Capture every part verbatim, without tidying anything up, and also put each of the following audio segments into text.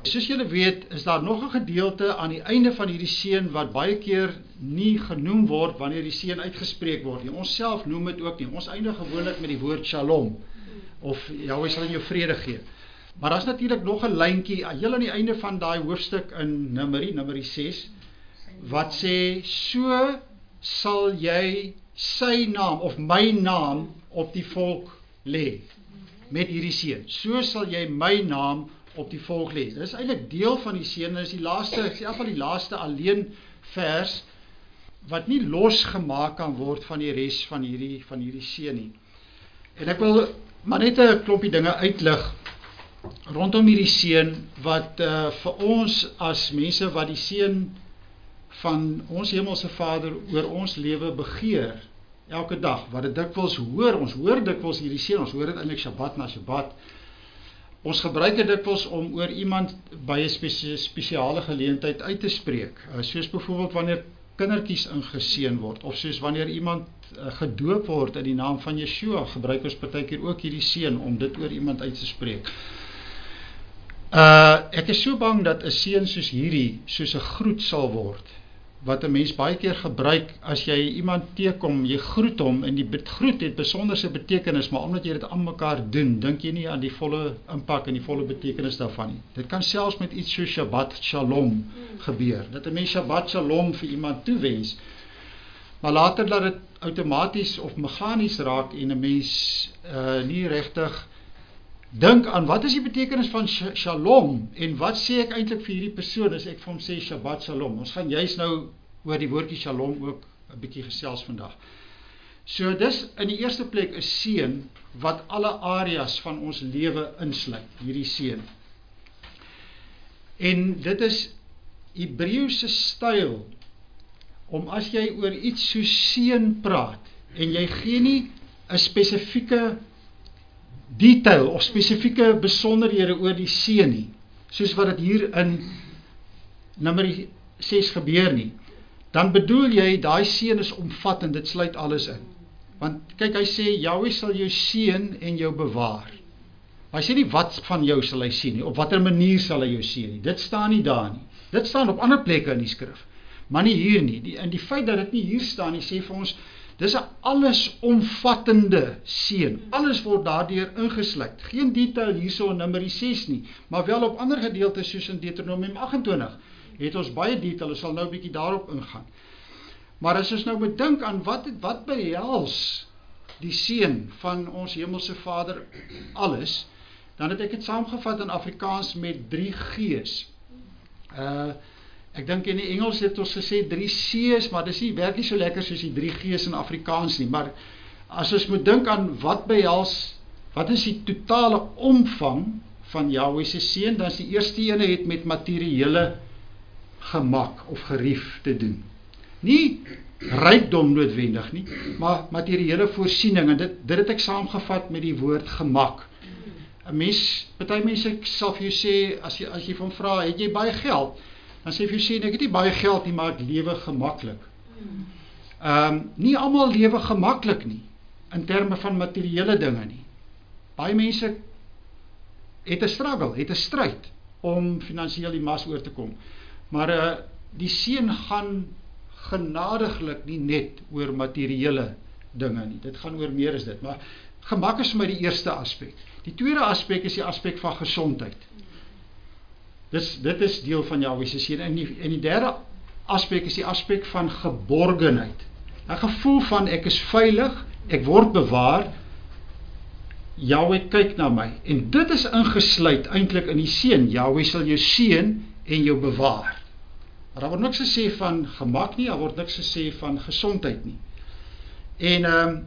Soos julle weet, is daar nog 'n gedeelte aan die einde van hierdie seën wat baie keer nie genoem word wanneer die seën uitgespreek word nie. Ons self noem dit ook nie. Ons eindig gewoonlik met die woord shalom, of Jahwe sal in jou vrede gee. Maar daar is natuurlik nog 'n lyntjie, heel aan die einde van daai hoofstuk in Numeri, Numeri ses, wat sê, so sal jy sy naam, of my naam, op die volk lê, met hierdie seën. So sal jy my naam op die volk lê. Dit is eintlik deel van die seën, dit is die laaste, is selfs die laaste alleen vers, wat nie losgemaak kan word van die res van hierdie, van hierdie seën nie. En ek wil maar net 'n klompie dinge uitlig, rondom hierdie seën, wat uh, vir ons as mense wat die seën van ons Hemelse Vader oor ons lewe begeer, elke dag, wat dit dikwels hoor, ons hoor dikwels hierdie seën, ons hoor dit eintlik Shabbat na Shabbat, ons gebruik dit dikwels om oor iemand by 'n spesi spesiale geleentheid uit te spreek, uh, soos byvoorbeeld wanneer kindertjies ingeseën word, of soos wanneer iemand uh, gedoop word in die naam van Yeshua, gebruik ons partykeer ook hierdie seën om dit oor iemand uit te spreek. Uh, ek is so bang dat 'n seën soos hierdie, soos 'n groet sal word, wat 'n mens baie keer gebruik, as jy iemand teekom, jy groet hom, en die groet het besonderse betekenis, maar omdat jy dit aan mekaar doen, dink jy nie aan die volle impak en die volle betekenis daarvan nie. Dit kan selfs met iets soos Shabbat Shalom gebeur, dat 'n mens Shabbat Shalom vir iemand toewens, maar later dat dit outomaties of meganies raak, en 'n mens uh, nie regtig dink aan wat is die betekenis van Shalom, en wat sê ek eintlik vir hierdie persoon as ek vir hom sê Shabbat Shalom. Ons gaan juist nou oor die woordjie Shalom ook 'n bietjie gesels vandag. So dis in die eerste plek 'n seën wat alle areas van ons lewe insluit, hierdie seën. En dit is Hebreëse styl om as jy oor iets so seën praat en jy gee nie 'n spesifieke detail of spesifieke besonderhede oor die seën nie, soos wat dit hier in Numeri ses gebeur nie, dan bedoel jy daai seën is omvattend, dit sluit alles in. Want kyk, hy sê Jahwe sal jou seën en jou bewaar. Hy sê nie wat van jou sal hy seën nie, op watter manier sal hy jou seën nie. Dit staan nie daar nie. Dit staan op ander plekke in die skrif, maar nie hier nie. Die, en die feit dat dit nie hier staan nie, sê vir ons, dis 'n allesomvattende seën. Alles word daardeur ingesluit. Geen detail hierso in Numeri ses nie, maar wel op ander gedeeltes soos in Deuteronomium agt en twintig. Het ons baie detail, ons sal nou 'n bietjie daarop ingaan. Maar as ons nou bedink aan wat wat behels die seën van ons Hemelse Vader alles, dan het ek dit saamgevat in Afrikaans met drie G's. Uh Ek dink in die Engels het ons gesê drie C's, maar dis nie werk nie so lekker soos die drie G's in Afrikaans nie. Maar as ons moet dink aan wat behels, wat is die totale omvang van Jahwe se seën, dan is die eerste ene het met materiële gemak of gerief te doen. Nie rykdom noodwendig nie, maar materiële voorsiening, en dit, dit het ek saamgevat met die woord gemak. 'n Mens, party mense sal vir jou sê, as jy, as jy van vra, het jy baie geld? Dan sê vir jou sê, ek het nie baie geld nie, maar ek lewe gemaklik. Um, nie almal lewe gemaklik nie, in terme van materiële dinge nie. Baie mense het 'n struggle, het 'n stryd, om finansiëel die mas oor te kom. Maar uh, die seën gaan genadiglik nie net oor materiële dinge nie, dit gaan oor meer as dit. Maar gemak is vir my die eerste aspek. Die tweede aspek is die aspek van gesondheid. Dis, dit is deel van Jahwe se seën. En die, en die derde aspek is die aspek van geborgenheid. 'n Gevoel van ek is veilig, ek word bewaar, Jahwe kyk na my. En dit is ingesluit eintlik in die seën. Jahwe sal jou seën en jou bewaar. Maar daar word niks gesê van gemak nie, daar word niks gesê van gesondheid nie. En um,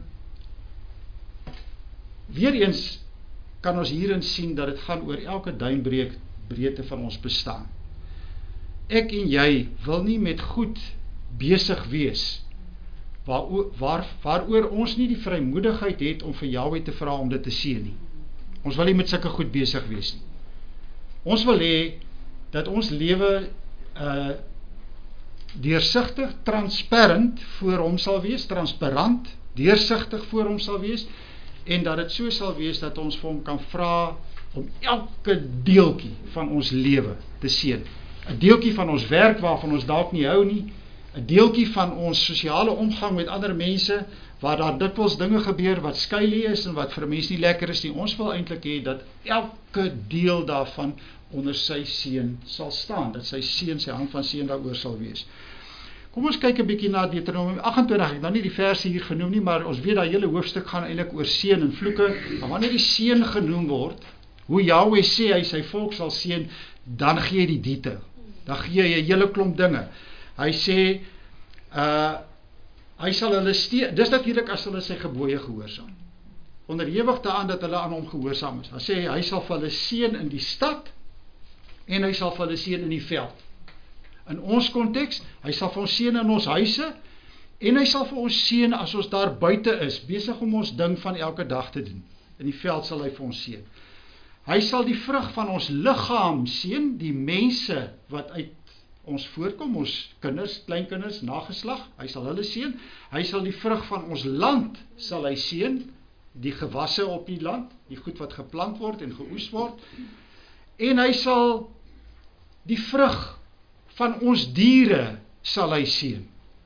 weer eens kan ons hierin sien dat dit gaan oor elke duimbreek breedte van ons bestaan. Ek en jy wil nie met goed besig wees waar, waar, waaroor ons nie die vrymoedigheid het om vir Jahwe te vra om dit te seën nie. Ons wil nie met sulke goed besig wees nie. Ons wil hê dat ons lewe uh, deursigtig, transparant voor hom sal wees, transparant, deursigtig voor hom sal wees, en dat dit so sal wees dat ons vir hom kan vra om elke deeltjie van ons lewe te seën. 'n Deeltjie van ons werk waarvan ons dalk nie hou nie, 'n deeltjie van ons sosiale omgang met ander mense, waar daar dikwels dinge gebeur wat skeuilie is en wat vir 'n mens nie lekker is nie. Ons wil eintlik hê dat elke deel daarvan onder sy seën sal staan, dat sy seën, sy hand van seën daaroor sal wees. Kom ons kyk 'n bietjie na Deuteronomium agt en twintig, ek het nou nie die verse hier genoem nie, maar ons weet dat hele hoofstuk gaan eintlik oor seën en vloeke, maar wanneer die seën genoem word, hoe Yahweh sê hy sy volk sal seën, dan gee hy die detail, dan gee hy 'n hele klomp dinge. Hy sê, uh, hy sal hulle steun, dis natuurlik as hulle sy gebooie gehoorsaam, onderhewig daaraan dat hulle aan hom gehoorsaam is. Hy sê, hy sal vir hulle seën in die stad, en hy sal vir hulle seën in die veld. In ons konteks, hy sal vir ons seën in ons huise, en hy sal vir ons seën as ons daar buite is, besig om ons ding van elke dag te doen. In die veld sal hy vir ons seën. Hy sal die vrug van ons liggaam seën, die mense wat uit ons voorkom, ons kinders, kleinkinders, nageslag, hy sal hulle seën. Hy sal die vrug van ons land sal hy seën, die gewasse op die land, die goed wat geplant word en geoes word. En hy sal die vrug van ons diere sal hy seën.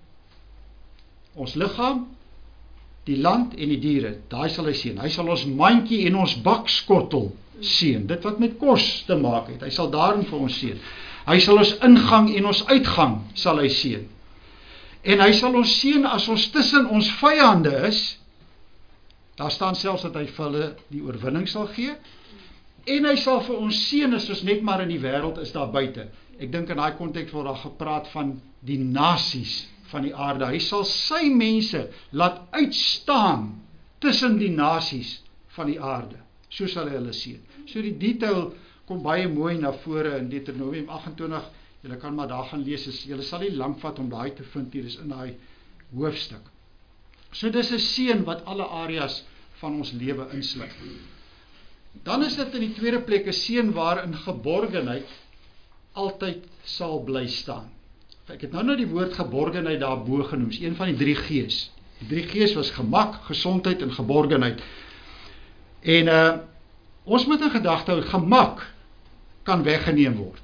Ons liggaam, die land en die diere, daai sal hy seën. Hy sal ons mandjie en ons bakskottel seën, dit wat met kos te maak het, hy sal daarin vir ons seën. Hy sal ons ingang en ons uitgang sal hy seën. En hy sal ons seën as ons tussen ons vyande is, daar staan selfs dat hy vir hulle die oorwinning sal gee, en hy sal vir ons seën as ons net maar in die wêreld is daar buite. Ek dink in daai konteks word daar gepraat van die nasies van die aarde. Hy sal sy mense laat uitstaan tussen die nasies van die aarde. So sal hy hulle seën. So die detail kom baie mooi na vore in Deuteronomium agt en twintig. Julle kan maar daar gaan lees. Julle sal nie lank vat om daai te vind hier, dis in daai hoofstuk. So dis 'n seën wat alle areas van ons lewe insluit. Dan is dit in die tweede plek 'n seën waarin geborgenheid altyd sal bly staan. Ek het nou nou die woord geborgenheid daarbo genoem, is een van die drie G's. Die drie G's was gemak, gesondheid en geborgenheid. En uh, ons moet in gedagte hou, gemak kan weggeneem word.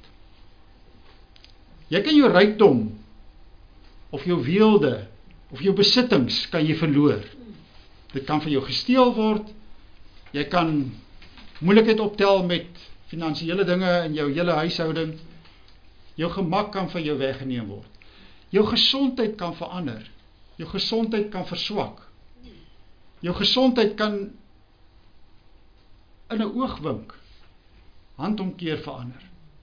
Jy kan jou rykdom, of jou weelde, of jou besittings kan jy verloor. Dit kan van jou gesteel word, jy kan moeilikheid optel met finansiële dinge in jou hele huishouding, jou gemak kan van jou weggeneem word. Jou gesondheid kan verander, jou gesondheid kan verswak, jou gesondheid kan in 'n oogwink handomkeer verander.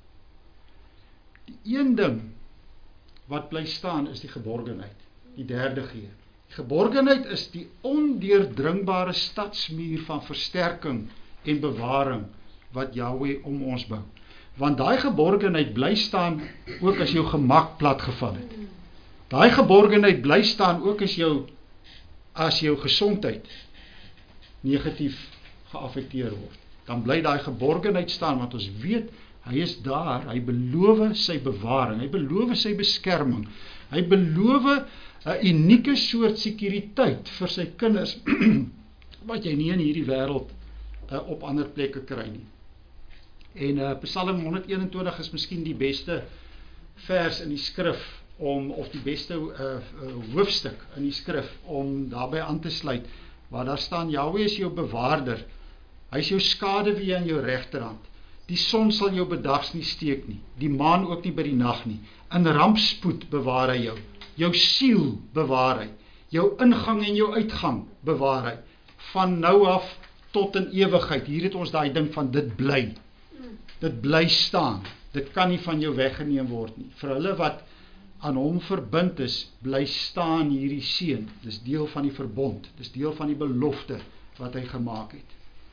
Die een ding wat bly staan is die geborgenheid, die derde G. Die geborgenheid is die ondeurdringbare stadsmuur van versterking en bewaring wat Yahweh om ons bou. Want daai geborgenheid bly staan ook as jou gemak platgeval het. Daai geborgenheid bly staan ook as jou as jou gesondheid negatief geaffekteer word. Dan bly daai geborgenheid staan, want ons weet hy is daar, hy beloof sy bewaring, hy beloof sy beskerming, hy beloof 'n unieke soort sekuriteit vir sy kinders wat jy nie in hierdie wêreld uh, op ander plekke kry nie. En uh, Psalm honderd eenentwintig is miskien die beste vers in die skrif om of die beste uh, uh, hoofstuk in die skrif om daarbey aan te sluit, waar daar staan, Yahweh is jou bewaarder, hy is jou skaduwee aan jou regterhand, die son sal jou bedags nie steek nie, die maan ook nie by die nag nie, in rampspoed bewaar hy jou, jou siel bewaar hy, jou ingang en jou uitgang bewaar hy, van nou af tot in ewigheid. Hier het ons daai ding van dit bly, dit bly staan, dit kan nie van jou weggeneem word nie. Vir hulle wat aan hom verbind is, bly staan hierdie seën, dis deel van die verbond, dis deel van die belofte wat hy gemaak het.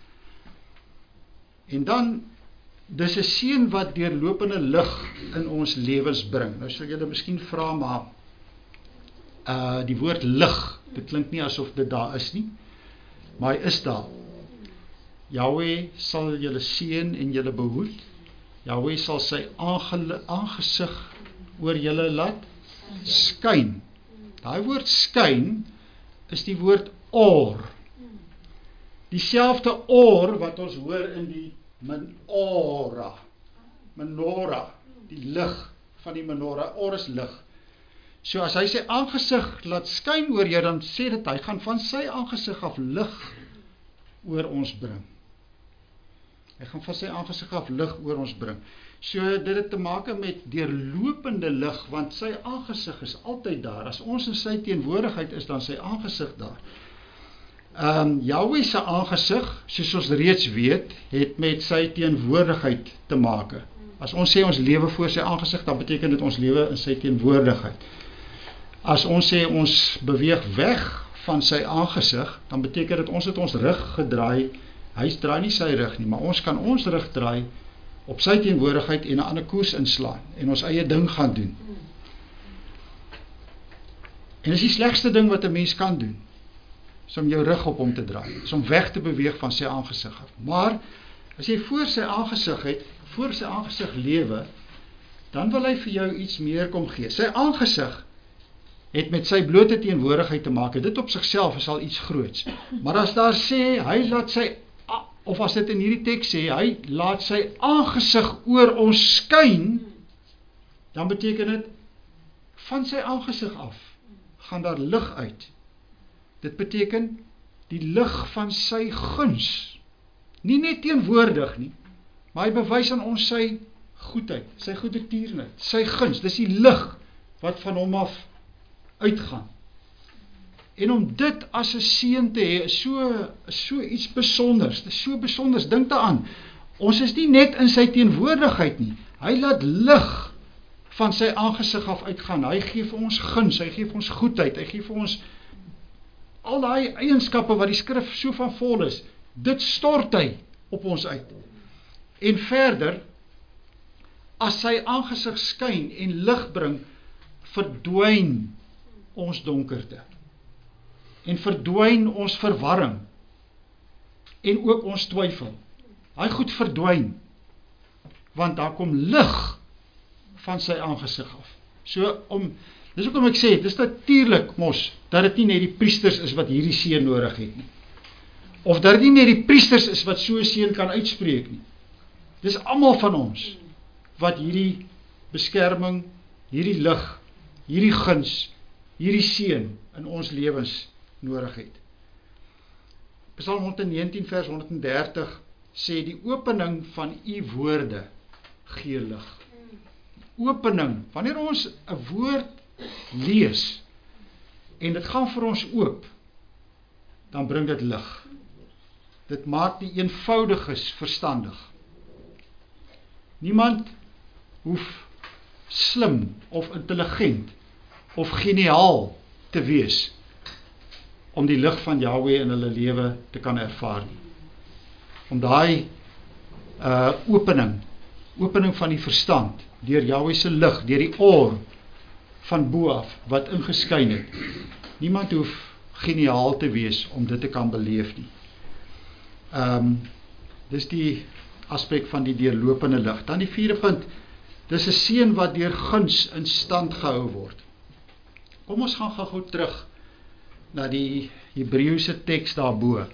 En dan, dis 'n seën wat deurlopende lig in ons lewens bring. Nou sal julle miskien vra, maar uh, die woord lig, dit klink nie asof dit daar is nie, maar hy is daar. Yahweh sal julle seën en julle behoed. Yahweh sal sy aangesig oor julle laat skyn. Daai woord skyn is die woord or. Dieselfde or wat ons hoor in die Menorah. Menorah, die lig van die menorah, or is lig. So as hy sy aangesig laat skyn oor jou, dan sê dit, hy gaan van sy aangesig af lig oor ons bring. Hy gaan van sy aangesig af lig oor ons bring. So dit het te maak met deurlopende lig, want sy aangesig is altyd daar. As ons in sy teenwoordigheid is, dan sy aangesig daar. Um, Yahweh se aangesig, soos ons reeds weet, het met sy teenwoordigheid te maak. As ons sê ons lewe voor sy aangesig, dan beteken dit ons lewe in sy teenwoordigheid. As ons sê ons beweeg weg van sy aangesig, dan beteken dit ons het ons rug gedraai. Hy draai nie sy rug nie, maar ons kan ons rug draai op sy teenwoordigheid en 'n ander koers inslaan en ons eie ding gaan doen. En dis die slegste ding wat 'n mens kan doen, is om jou rug op hom te draai, is om weg te beweeg van sy aangesig af. Maar as jy voor sy aangesig het, voor sy aangesig lewe, dan wil hy vir jou iets meer kom gee. Sy aangesig het met sy blote teenwoordigheid te maak. Dit op sigself is al iets groots. Maar as daar sê, hy laat sy, of as dit in hierdie teks sê, hy laat sy aangesig oor ons skyn, dan beteken dit, van sy aangesig af, gaan daar lig uit. Dit beteken, die lig van sy guns, nie net teenwoordig nie, maar hy bewys aan ons sy goedheid, sy goeie tierenheid, sy guns, dis die lig, wat van hom af uitgaan. En om dit as 'n seën te hê, is so, so iets besonders, dis so besonders, dink daaraan, ons is nie net in sy teenwoordigheid nie, hy laat lig van sy aangesig af uitgaan, hy gee vir ons guns, hy gee vir ons goedheid, hy gee vir ons al die eienskappe wat die skrif so van vol is, dit stort hy op ons uit. En verder, as sy aangesig skyn en lig bring, verdwyn ons donkerte. En verdwyn ons verwarring. En ook ons twyfel. Hy goed verdwyn. Want daar kom lig van sy aangesig af. So, om, dis ook om ek sê, dis natuurlik mos, dat dit nie net die priesters is wat hierdie seën nodig het nie. Of dat dit nie net die priesters is wat so 'n seën kan uitspreek nie. Dis almal van ons, wat hierdie beskerming, hierdie lig, hierdie guns, hierdie seën in ons lewens nodig het. Psalm honderdnegentien vers honderddertig sê, die opening van u woorde gee lig. Opening, wanneer ons 'n woord lees, en dit gaan vir ons oop, dan bring dit lig. Dit maak die eenvoudiges verstandig. Niemand hoef slim of intelligent of geniaal te wees om die lig van Yahweh in hulle lewe te kan ervaar nie. Om daai uh, opening, opening van die verstand, deur Yahweh se lig, deur die oor van bo af, wat ingeskyn het. Niemand hoef geniaal te wees om dit te kan beleef nie. Um, dis die aspek van die deurlopende lig. Dan die vierde punt, dis 'n seën wat deur guns in stand gehou word. Kom ons gaan gou terug na die Hebreëse teks daarbo.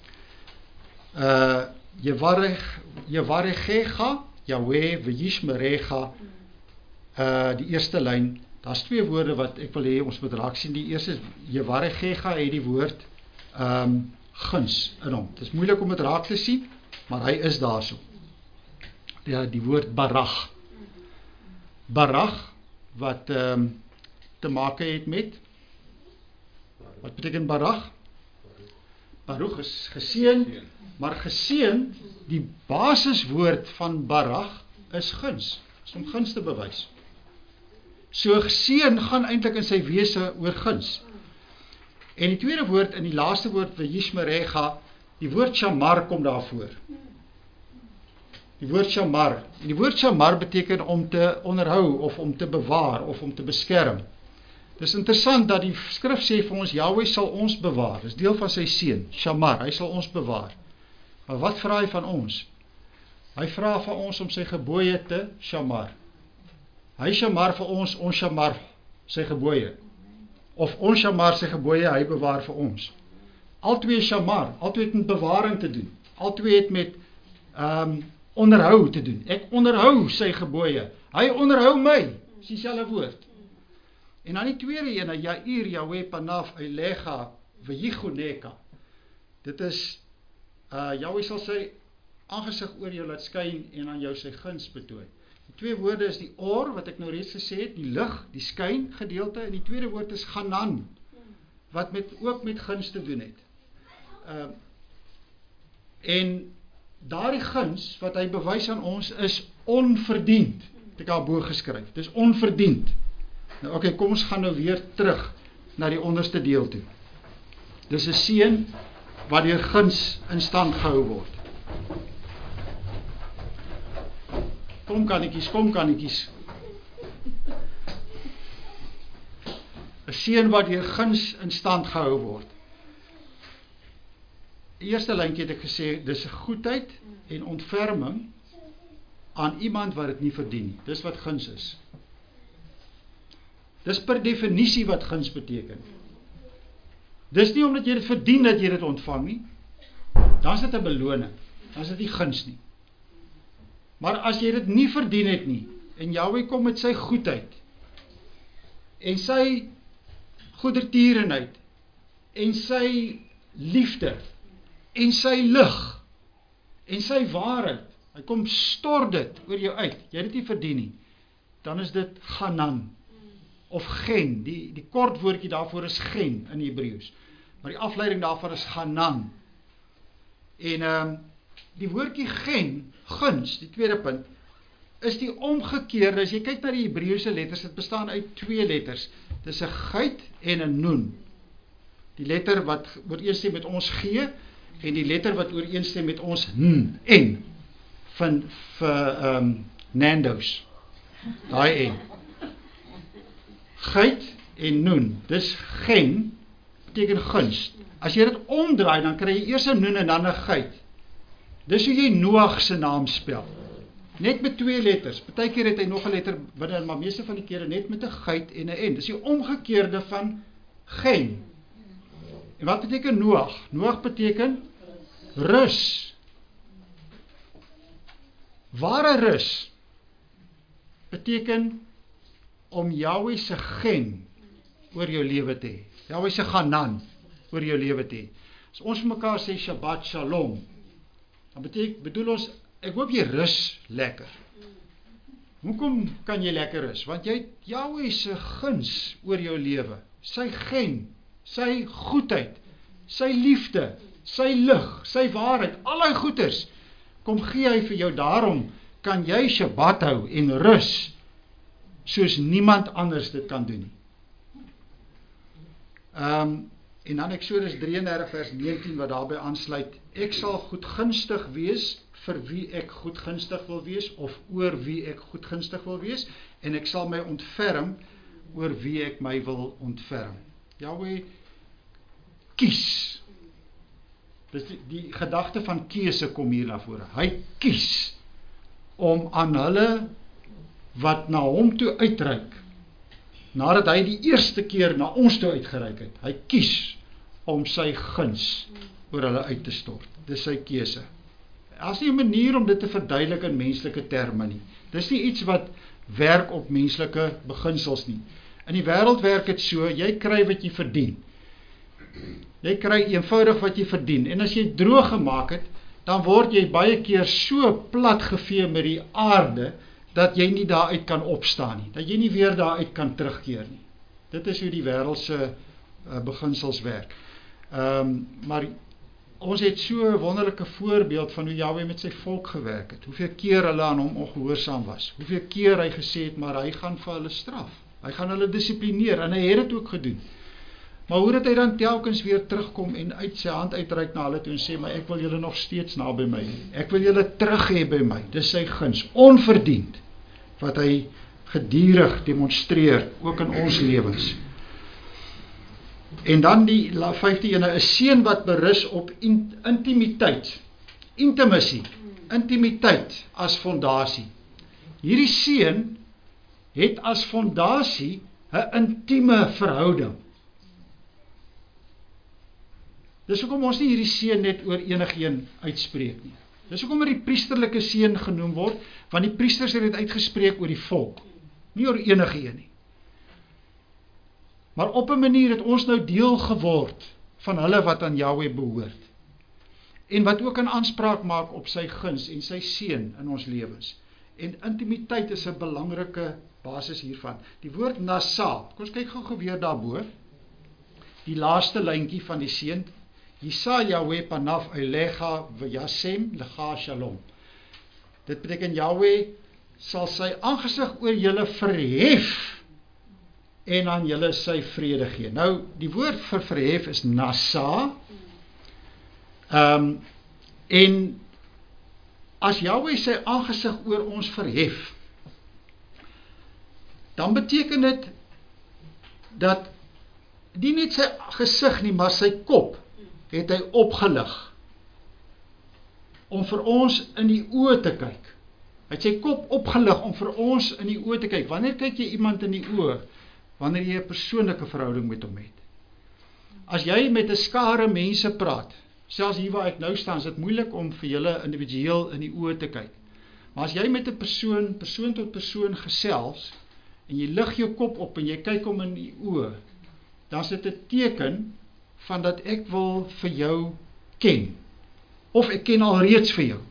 Uh, Yevarechecha, Yahweh, V'yishmerecha, uh, die eerste lyn, daar's twee woorde wat ek wil hê ons moet raak sien. Die eerste is, Yevarechecha het die woord um, guns in hom. Het is moeilik om het raak te sien, maar hy is daar so. Ja, die woord barach. Barach, wat um, te maak het met, wat beteken barach? Baruch is geseën, maar geseën, die basiswoord van barach is guns, is om guns te bewys. So geseën gaan eintlik in sy wese oor guns. En die tweede woord, in die laaste woord, V'yishmerecha, die woord shamar kom daarvoor. Die woord shamar. En die woord shamar beteken om te onderhou, of om te bewaar, of om te beskerm. Dis interessant dat die skrif sê vir ons, Yahweh sal ons bewaar. Dis deel van sy seën, shamar, hy sal ons bewaar. Maar wat vra hy van ons? Hy vra van ons om sy gebooie te shamar. Hy shamar vir ons, ons shamar sy gebooie. Of ons shamar sy gebooie, hy bewaar vir ons. Al twee shamar, al twee het met bewaring te doen. Al twee het met um, onderhou te doen. Ek onderhou sy gebooie. Hy onderhou my, is dieselfde woord. En dan die tweede ene, Jair, Yahweh, Panaf, Eilega, Vejigoneka. Dit is, uh, Yahweh sal sy aangesig oor jou laat skyn en aan jou sy guns betoon. Die twee woorde is die or, wat ek nou reeds gesê het, die lig, die skyn gedeelte, en die tweede woord is Ganan, wat met, ook met guns te doen het. Uh, en daardie guns, wat hy bewys aan ons, is onverdiend, het ek al bo geskryf, dit is onverdiend. Nou oké, okay, kom ons gaan nou weer terug na die onderste deel toe. Dis 'n seën wat deur guns in stand gehou word. Kom kannetjies, kom kannetjies. 'n Seën wat deur guns in stand gehou word. Die eerste lyntjie het ek gesê, dis 'n goedheid en ontferming aan iemand wat dit nie verdien nie. Dis wat guns is. Dis per definisie wat guns beteken. Dis nie omdat jy dit verdien dat jy dit ontvang nie. Dan is dit 'n beloning. Dan is dit nie guns nie. Maar as jy dit nie verdien het nie, en Yahweh kom met sy goedheid, en sy goedertierenheid, en sy liefde, en sy lig, en sy waarheid, hy kom stort dit oor jou uit, jy het dit nie verdien nie, dan is dit Ganan, of gen, die, die kort woordjie daarvoor is gen in Hebreëus, maar die afleiding daarvan is Ganan. En um, die woordjie gen, guns, die tweede punt, is die omgekeerde, as jy kyk na die Hebreëse letters, dit bestaan uit twee letters, dit is 'n geit en 'n nun. Die letter wat ooreenstem met ons G, en die letter wat ooreenstem met ons N, N, van, vir um, Nando's, daai N. Geit en nun, dis gen, beteken gunst. As jy dit omdraai, dan kry jy eers 'n nun en dan 'n geit. Dis hoe jy Noag se naam spel. Net met twee letters. Partykeer het hy nog 'n letter binne, maar meeste van die kere net met 'n geit en 'n n. Dis die omgekeerde van gen. En wat beteken Noag? Noag beteken rus. Ware rus beteken om Yahweh se gen oor jou lewe te hê. Yahweh se Ganan oor jou lewe te hê. As ons vir mekaar sê Shabbat Shalom, dan beteken, bedoel ons, ek hoop jy rus lekker. Hoekom kan jy lekker rus? Want jy het Yahweh se guns oor jou lewe, sy gen, sy goedheid, sy liefde, sy lig, sy waarheid, al die goeders, kom gee hy vir jou, daarom kan jy Shabbat hou en rus, soos niemand anders dit kan doen nie. Um, en dan Eksodus drieëndertig vers negentien wat daarby aansluit, ek sal goedgunstig wees vir wie ek goedgunstig wil wees, of oor wie ek goedgunstig wil wees, en ek sal my ontferm oor wie ek my wil ontferm. Yahweh kies. Dus die, die gedagte van keuse kom hier na vore. Hy kies om aan hulle wat na hom toe uitreik, nadat hy die eerste keer na ons toe uitgereik het, hy kies om sy guns oor hulle uit te stort. Dis sy keuse. As nie 'n manier om dit te verduidelik in menslike terme nie. Dis nie iets wat werk op menslike beginsels nie. In die wêreld werk dit so, jy kry wat jy verdien. Jy kry eenvoudig wat jy verdien. En as jy droog gemaak het, dan word jy baie keer so plat gevee met die aarde, dat jy nie daaruit kan opstaan nie, dat jy nie weer daaruit kan terugkeer nie. Dit is hoe die wêreldse uh, beginsels werk. Um, maar ons het so 'n wonderlike voorbeeld van hoe Yahweh met sy volk gewerk het, hoeveel keer hulle aan hom ongehoorsaam was, hoeveel keer hy gesê het, maar hy gaan vir hulle straf, hy gaan hulle dissiplineer, en hy het dit ook gedoen. Maar hoe dat hy dan telkens weer terugkom en uit sy hand uitreik na hulle toe en sê, maar ek wil julle nog steeds na by my, ek wil julle terug hê by my, dis sy guns, onverdiend, wat hy gedurig demonstreer, ook in ons lewens. En dan die vyfde ene, 'n seën wat berus op in, intimiteit, intimacy, intimiteit as fondasie. Hierdie seën het as fondasie 'n intieme verhouding. Dis hoekom ons nie hierdie seën net oor enigeen uitspreek nie. Dis hoekom er die priesterlike seën genoem word, want die priesters het dit uitgespreek oor die volk, nie oor enige een nie. Maar op 'n manier het ons nou deel geword van hulle wat aan Jahwe behoort. En wat ook 'n aanspraak maak op sy guns en sy seën in ons lewens. En intimiteit is 'n belangrike basis hiervan. Die woord nasa, kom ons kyk gou weer daarbo. Die laaste lyntjie van die seën, Yisa Yahweh panaf eilecha v'yasem lecha shalom. Dit beteken Jahwe sal sy aangesig oor julle verhef en aan julle sy vrede gee. Nou, die woord vir verhef is nasa. Um, en as Jahwe sy aangesig oor ons verhef, dan beteken dit dat nie net sy gesig nie, maar sy kop het hy opgelig om vir ons in die oë te kyk. Hy het sy kop opgelig om vir ons in die oë te kyk. Wanneer kyk jy iemand in die oë? Wanneer jy 'n persoonlike verhouding met hom het. As jy met 'n skare mense praat, selfs hier waar ek nou staan, is dit moeilik om vir julle individueel in die oë te kyk. Maar as jy met 'n persoon, persoon tot persoon gesels, en jy lig jou kop op en jy kyk hom in die oë, dan is dit 'n teken van dat ek wil vir jou ken. Of ek ken alreeds vir jou.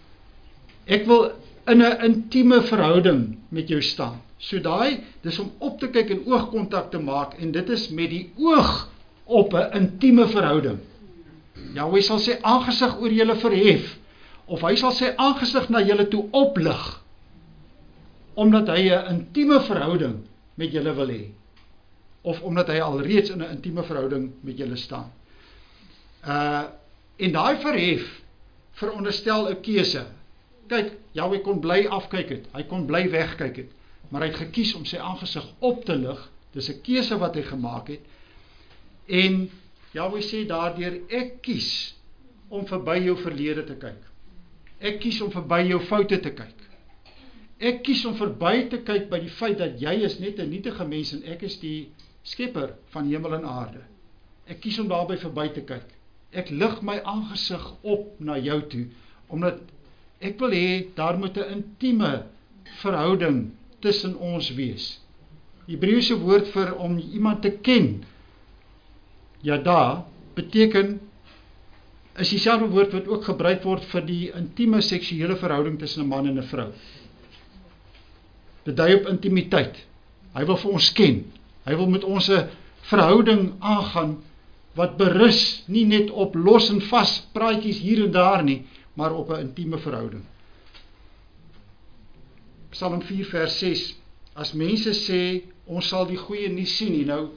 Ek wil in 'n intieme verhouding met jou staan. So daai, dis om op te kyk en oogkontak te maak, en dit is met die oog op 'n intieme verhouding. Jahwe sal sy aangesig oor julle verhef, of hy sal sy aangesig na julle toe oplig, omdat hy 'n intieme verhouding met julle wil hê, of omdat hy alreeds in 'n intieme verhouding met julle staan. Uh, en daai verhef veronderstel 'n keuse. Kyk, Jahwe kon bly afkyk het, hy kon bly wegkyk het, maar hy het gekies om sy aangesig op te lig. Dis 'n keuse wat hy gemaak het, en Jahwe sê daardeur, ek kies om verby jou verlede te kyk. Ek kies om verby jou foute te kyk. Ek kies om verby te kyk by die feit dat jy is net 'n nietige mens en ek is die skepper van hemel en aarde. Ek kies om daarby verby te kyk. Ek lig my aangesig op na jou toe, omdat ek wil hê daar moet 'n intieme verhouding tussen ons wees. Die Hebreëse woord vir om iemand te ken, yada, beteken, is dieselfde woord wat ook gebruik word vir die intieme seksuele verhouding tussen 'n man en 'n vrou. Dit dui op intimiteit. Hy wil vir ons ken. Hy wil met ons 'n verhouding aangaan wat berus nie net op los en vas praatjies hier en daar nie, maar op 'n intieme verhouding. Psalm vier vers ses. As mense sê ons sal die goeie nie sien nie, nou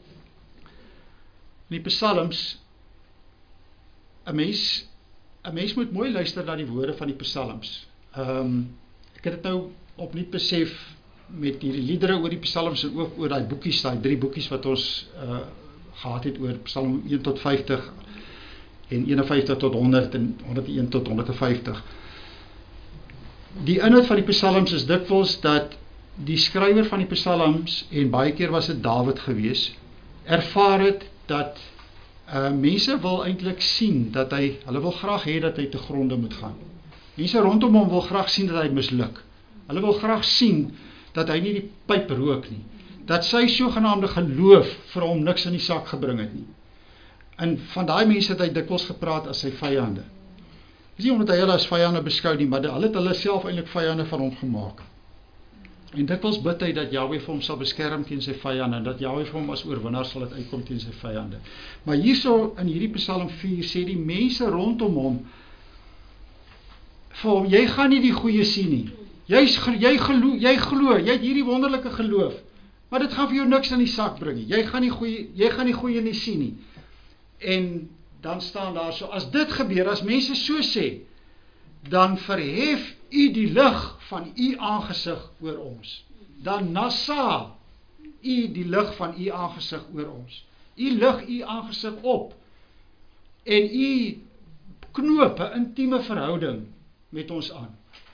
in die psalms, 'n mens 'n mens moet mooi luister na die woorde van die psalms. Um, ek het dit nou opnuut besef met hierdie liedere oor die psalms en ook oor daai boekies, daai drie boekies wat ons uh, gehad het oor Psalm een tot vyftig en een en vyftig tot honderd en honderd en een tot honderd en vyftig. Die inhoud van die psalms is dikwels dat die skrywer van die psalms, en baie keer was dit Dawid gewees, ervaar het dat uh, mense wil eintlik sien dat hy, hulle wil graag hê dat hy te gronde moet gaan. Mense rondom hom wil graag sien dat hy misluk. Hulle wil graag sien dat hy nie die pyp rook nie. Dat sy sogenaamde geloof vir hom niks in die sak gebring het nie. En van daai mense het hy dikwels gepraat as sy vyande. Dis nie omdat hy hulle as vyande beskou nie, maar hulle het hulle self eintlik vyande van hom gemaak. En dikwels bid hy dat Jahwe vir hom sal beskerm teen sy vyande, en dat Jahwe vir hom as oorwinnaar sal het uitkom teen sy vyande. Maar hierso in hierdie Psalm vier sê die mense rondom hom, vir hom, jy gaan nie die goeie sien nie. Jy, jy, gelo, jy glo, jy het hierdie wonderlike geloof, maar dit gaan vir jou niks in die sak bring nie. Jy gaan die goeie, jy gaan die goeie nie sien nie. En dan staan daar so, as dit gebeur, as mense so sê, dan verhef u die lig van u aangesig oor ons. Dan nasa u die lig van u aangesig oor ons. U lig u aangesig op. En u knoop 'n intieme verhouding met ons aan.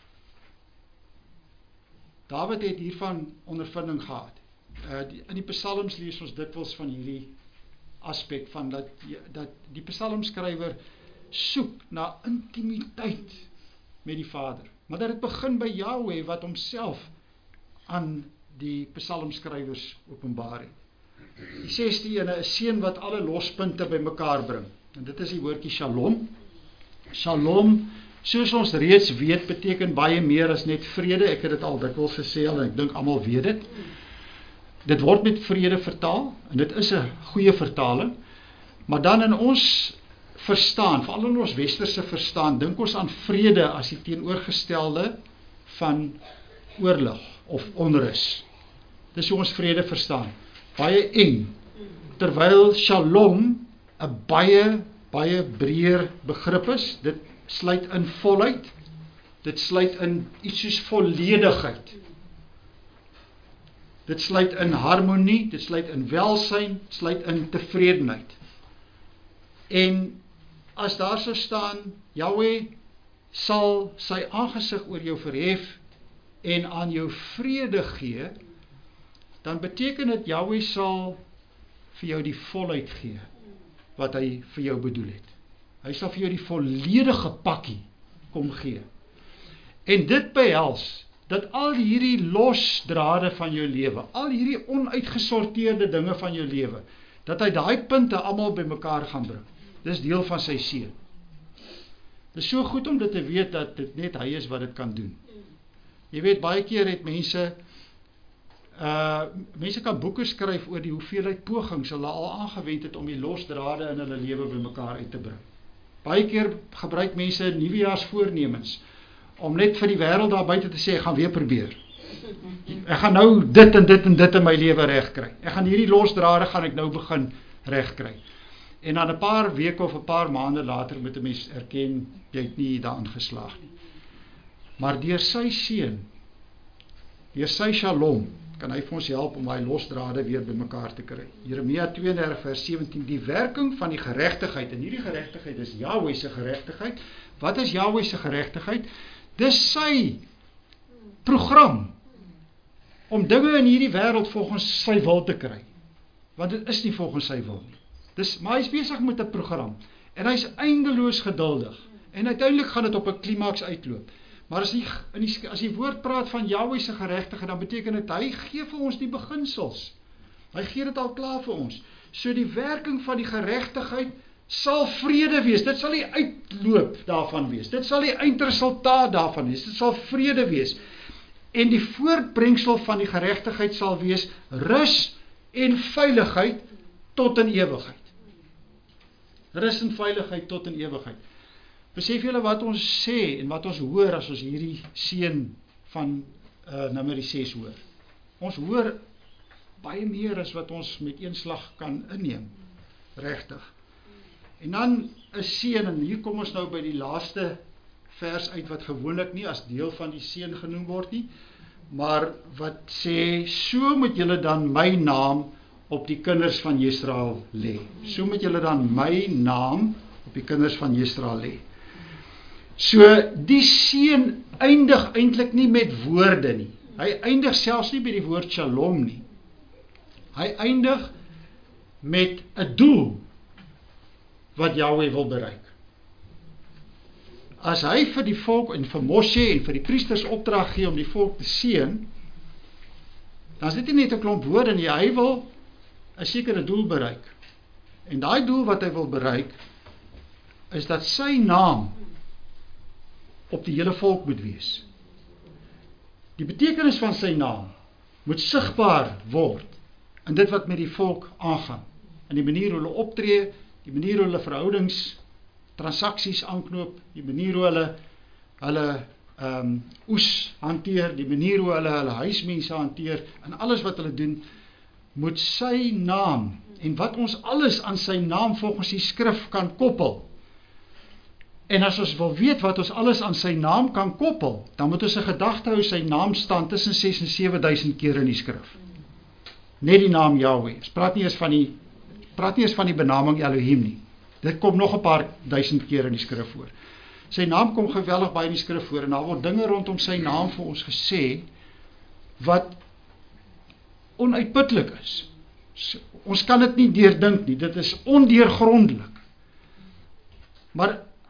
Dawid het hiervan ondervinding gehad. Uh, die, in die psalms lees ons dikwels van hierdie aspek van dat, dat die psalmskrywer soek na intimiteit met die Vader. Maar dat het begin by Yahweh wat homself aan die psalmskrywers openbaar het. Die sesde ene is seën wat alle lospunte by mekaar bring. En dit is die woordjie Shalom. Shalom, soos ons reeds weet, beteken baie meer as net vrede. Ek het dit al dikwels gesê al en ek dink almal weet dit. Dit word met vrede vertaal en dit is 'n goeie vertaling. Maar dan in ons verstaan, veral in ons westerse verstaan, dink ons aan vrede as die teenoorgestelde van oorlog of onrus. Dis hoe ons vrede verstaan. Baie eng. Terwyl Shalom 'n baie, baie breër begrip is. Dit sluit in volheid. Dit sluit in iets soos volledigheid. Dit sluit in harmonie, dit sluit in welsyn, sluit in tevredenheid. En as daar sou staan, Yahweh sal sy aangesig oor jou verhef en aan jou vrede gee, dan beteken dit Yahweh sal vir jou die volheid gee wat hy vir jou bedoel het. Hy sal vir jou die volledige pakkie kom gee. En dit behels dat al hierdie losdrade van jou lewe, al hierdie onuitgesorteerde dinge van jou lewe, dat hy daai punte almal bymekaar gaan bring. Dis deel van sy seën. Dis so goed om dit te weet dat dit net hy is wat dit kan doen. Jy weet, baie keer het mense uh, mense kan boeke skryf oor die hoeveelheid pogings hulle al aangewend het om die losdrade in hulle lewe bymekaar uit te bring. Baie keer gebruik mense nuwejaarsvoornemens om net vir die wêreld daar buite te sê, ek gaan weer probeer. Ek gaan nou dit en dit en dit in my lewe regkry. Ek gaan hierdie losdrade gaan ek nou begin regkry. En dan 'n paar weke of 'n paar maande later moet 'n mens erken, jy het nie daarin geslaag nie. Maar deur sy seën, deur sy Shalom, kan hy vir ons help om daai losdrade weer bymekaar te kry. Jeremia twee en dertig vers sewentien, die werking van die geregtigheid, en hierdie geregtigheid is Yahweh se geregtigheid. Wat is Yahweh se geregtigheid? Dis sy program om dinge in hierdie wêreld volgens sy wil te kry. Want dit is nie volgens sy wil nie. Dis, maar hy is besig met 'n program. En hy is eindeloos geduldig. En uiteindelik gaan dit op 'n klimaks uitloop. Maar as die, in die, as die woord praat van Yahweh se geregtigheid, dan beteken dit, hy gee vir ons die beginsels. Hy gee dit al klaar vir ons. So die werking van die geregtigheid sal vrede wees. Dit sal die uitloop daarvan wees. Dit sal die eindresultaat daarvan wees. Dit sal vrede wees. En die voortbrengsel van die geregtigheid sal wees rus en veiligheid tot in ewigheid. Rus en veiligheid tot in ewigheid. Besef julle wat ons sê en wat ons hoor as ons hierdie seën van uh, Numeri ses hoor. Ons hoor baie meer as wat ons met een slag kan inneem. Regtig. En dan is seën, en hier kom ons nou by die laaste vers uit wat gewoonlik nie as deel van die seën genoem word nie, maar wat sê, so moet julle dan my naam op die kinders van Israel lê. So moet julle dan my naam op die kinders van Israel lê. So die seën eindig eintlik nie met woorde nie. Hy eindig selfs nie by die woord Shalom nie. Hy eindig met 'n doel wat Yahweh wil bereik. As hy vir die volk en vir Moshe en vir die priesters opdrag gee om die volk te seën, dan is dit nie net 'n klomp woorde nie, hy wil 'n sekere doel bereik. En daai doel wat hy wil bereik, is dat sy naam op die hele volk moet wees. Die betekenis van sy naam moet sigbaar word in dit wat met die volk aangaan. In die manier hoe hulle optree, die manier hoe hulle verhoudings, transaksies aanknoop, die manier hoe hulle hulle um, oes hanteer, die manier hoe hulle hulle huismense hanteer, en alles wat hulle doen, moet sy naam, en wat ons alles aan sy naam volgens die skrif kan koppel. En as ons wil weet wat ons alles aan sy naam kan koppel, dan moet ons 'n gedagte hou, sy naam staan tussen ses en sewe duisend keer in die skrif. Net die naam Yahweh. Ons praat nie eens van die praat nie eens van die benaming Elohim nie. Dit kom nog 'n paar duisend keer in die skrif voor. Sy naam kom geweldig baie in die skrif voor, en daar word dinge rondom sy naam vir ons gesê wat onuitputlik is. Ons kan dit nie deurdink nie, dit is ondeurgrondelik. Maar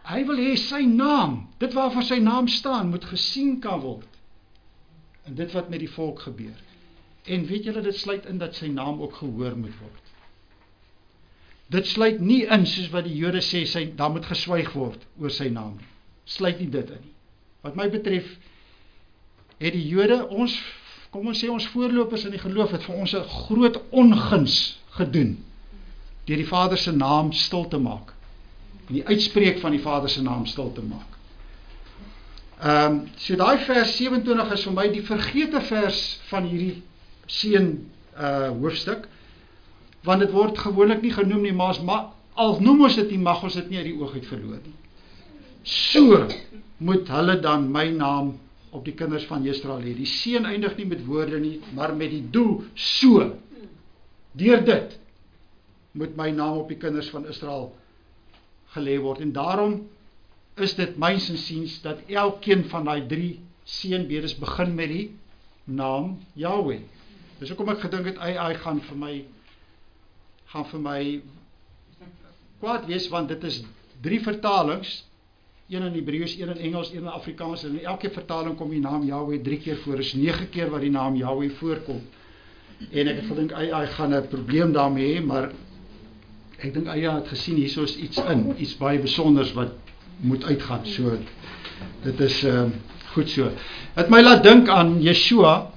Hy wil hê sy naam, dit waarvoor sy naam staan, moet gesien kan word. En dit wat met die volk gebeur. En weet julle, dit sluit in dat sy naam ook gehoor moet word. Dit sluit nie in, soos wat die Jode sê, sy, daar moet geswyg word oor sy naam nie. Sluit nie dit in nie. Wat my betref, het die Jode, ons, kom ons sê ons voorlopers in die geloof, het vir ons 'n groot onguns gedoen, deur die Vader se naam stil te maak. En die uitspreek van die Vader se naam stil te maak. Ehm, um, so daai vers sewe-en-twintig is vir my die vergete vers van hierdie seën uh, hoofstuk, want dit word gewoonlik nie genoem nie, maar, maar al noem ons dit nie, mag ons dit nie uit die oog uit verloor nie. So moet hulle dan my naam op die kinders van Israel hê. Die seën eindig nie met woorde nie, maar met die doel, so. Deur dit moet my naam op die kinders van Israel gelê word. En daarom is dit myns insiens dat elkeen van daai drie seënbedes begin met die naam Yahweh. Dis hoekom ek gedink het, hy, hy gaan vir my gaan vir my kwaad wees, want dit is drie vertalings, een in Hebreëus, een in Engels, een in Afrikaans, en in elke vertaling kom die naam Yahweh drie keer voor, is nege keer wat die naam Yahweh voorkom. En ek het gedink, hy, hy gaan 'n probleem daarmee hê, maar ek dink hy het gesien, hier is iets in, iets baie besonders wat moet uitgaan, so, dit is uh, goed so. Het my laat dink aan Yeshua,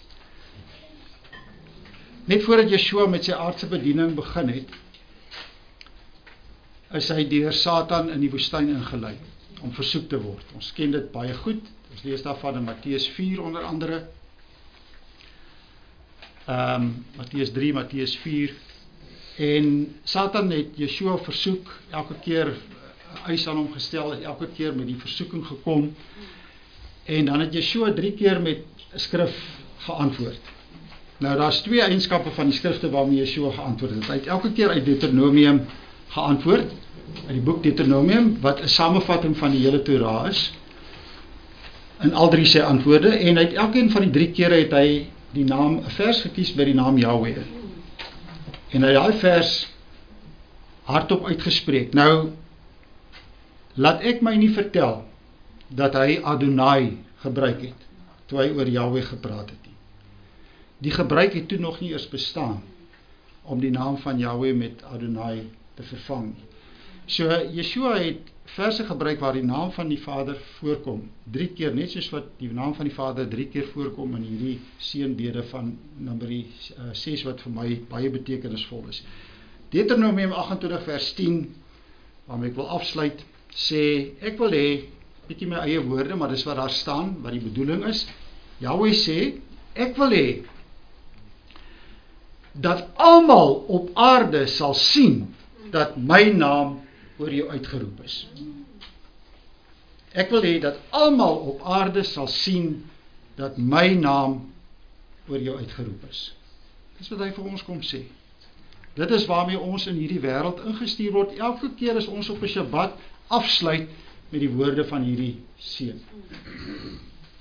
net voordat Yeshua met sy aardse bediening begin het, is hy deur Satan in die woestyn ingelei, om versoek te word. Ons ken dit baie goed, ons lees daarvan in Matteus vier onder andere, um, Matteus drie, Matteus vier, en Satan het Yeshua versoek, elke keer eis aan hom gestel, elke keer met die versoeking gekom, en dan het Yeshua drie keer met skrif geantwoord. Nou, daar is twee eienskappe van die skrifte waarmee Yeshua geantwoord het. Hy het elke keer uit Deuteronomium geantwoord, uit die boek Deuteronomium, wat 'n samevatting van die hele Torah is, in al drie sy antwoorde, en uit elkeen van die drie kere het hy die naam, 'n vers gekies by die naam Yahweh. En hy het daai vers hardop uitgespreek. Nou, laat ek my nie vertel, dat hy Adonai gebruik het, toe hy oor Yahweh gepraat het nie. Die gebruik het toe nog nie eers bestaan, om die naam van Yahweh met Adonai te vervang. So, Yeshua het verse gebruik waar die naam van die Vader voorkom, drie keer, net soos wat die naam van die Vader drie keer voorkom in hierdie seënbede van Numeri uh, ses, wat vir my baie betekenisvol is. Deuteronomium agt-en-twintig vers tien, waarmee ek wil afsluit, sê, ek wil hê, bietjie my eie woorde, maar dis wat daar staan, wat die bedoeling is. Yahweh sê, ek wil hê, dat almal op aarde sal sien, dat my naam oor jou uitgeroep is. Ek wil hê, dat almal op aarde sal sien, dat my naam oor jou uitgeroep is. Dis wat hy vir ons kom sê. Dit is waarmee ons in hierdie wêreld ingestuur word, elke keer as ons op 'n Shabbat afsluit met die woorde van hierdie seën.